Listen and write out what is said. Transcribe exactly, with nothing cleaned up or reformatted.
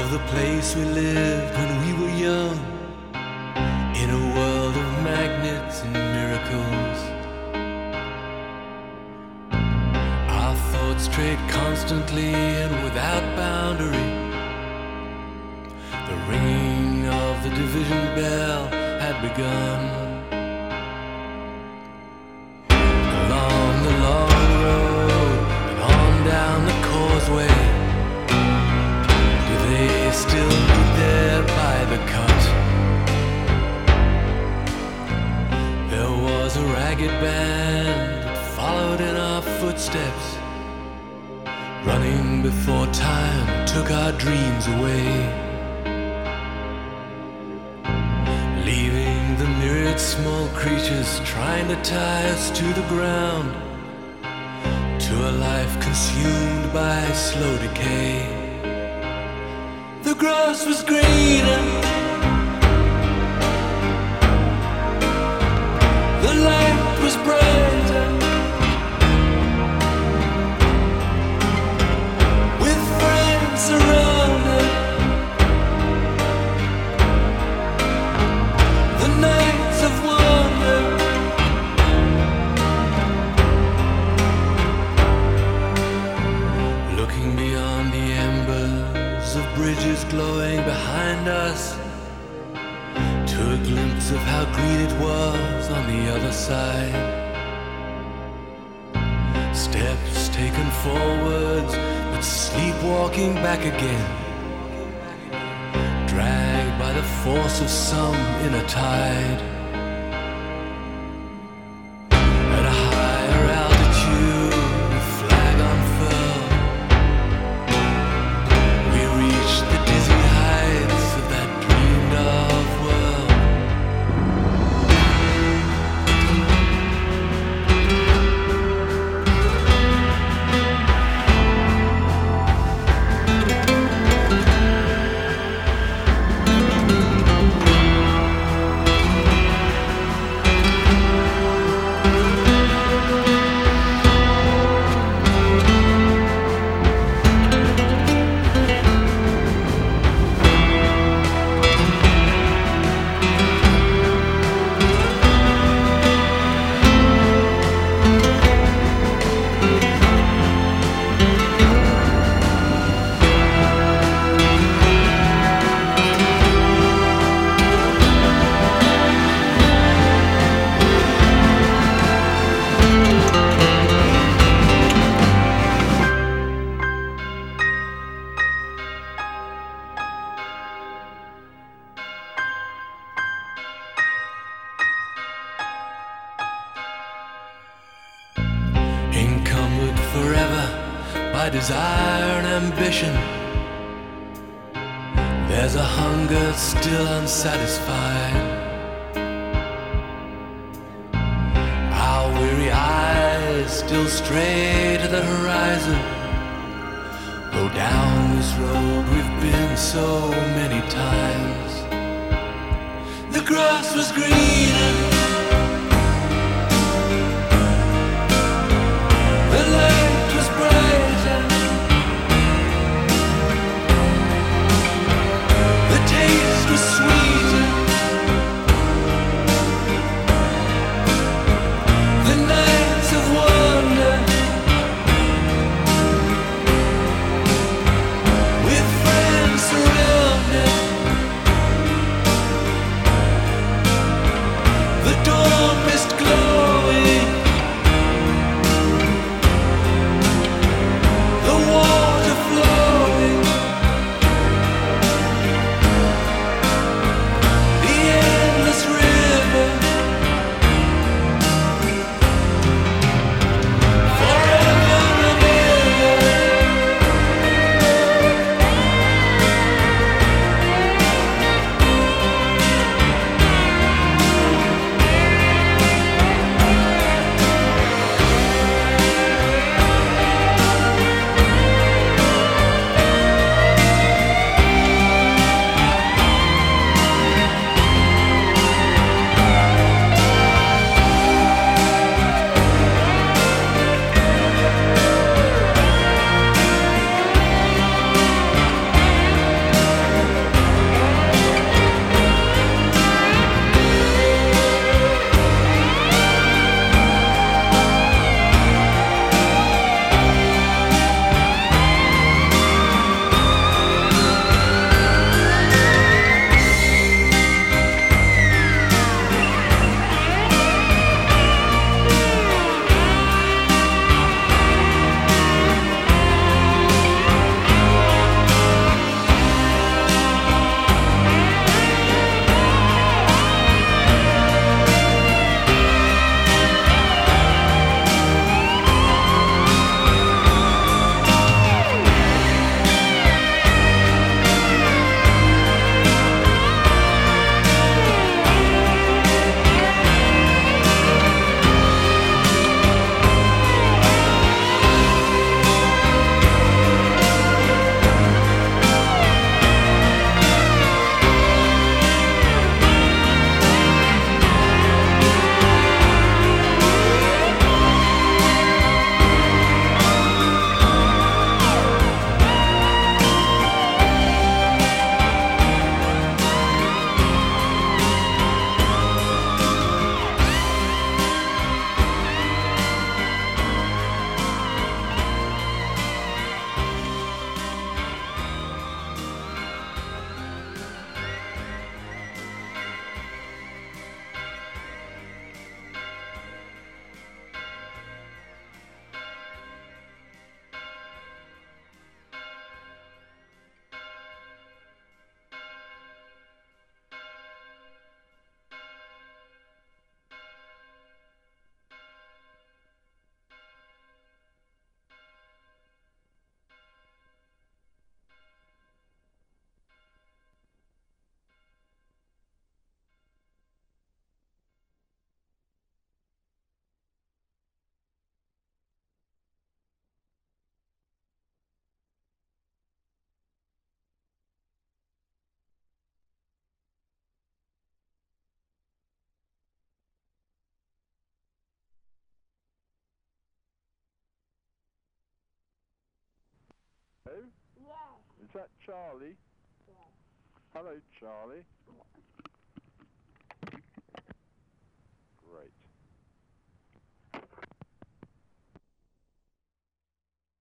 the place we lived when we were young, in a world of magnets and miracles. Our thoughts strayed constantly and without boundary. The ringing of the division bell had begun. Along the long road and on down the causeway, do they still meet there by the cut? There was a ragged band that followed in our footsteps, running before time took our dreams away, leaving the myriad small creatures trying to tie us to the ground, to a life consumed by slow decay. The grass was greener, the light was brighter, with friends around us. The nights of wonder, looking beyond the embers of bridges glowing behind us, to a glimpse of how green it was on the other side. Steps taken forwards, but sleepwalking back again, dragged by the force of some inner tide. At a higher altitude, the flag unfurled, we reached the dizzy heights of that dreamed of world. Encumbered forever by desire and ambition, there's a hunger still unsatisfied. Our weary eyes still stray to the horizon, though down this road we've been so many times. The grass was greener, the light was brighter, the taste was sweeter, the nights of wonder, with friends surrounded. The Is that Charlie? Yeah. Hello, Charlie.